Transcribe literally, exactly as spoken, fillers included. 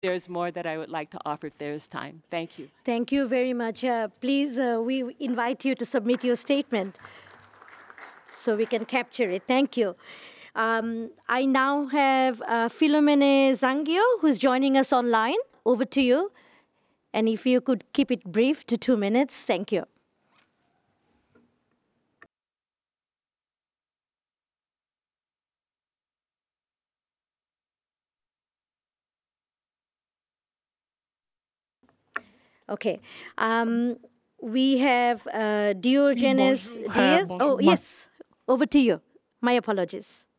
there's more that I would like to offer if there is time. Thank you. Thank you very much. Uh, please, uh, we invite you to submit your statement so we can capture it. Thank you. Um, I now have uh, Philomene Zangio, who's joining us online. Over to you. And if you could keep it brief to two minutes, thank you. Okay. Um, we have uh, Oui, Diogenes bonjour, euh, Diaz. bonjour. Oh, Moi, yes. Over to you. My apologies.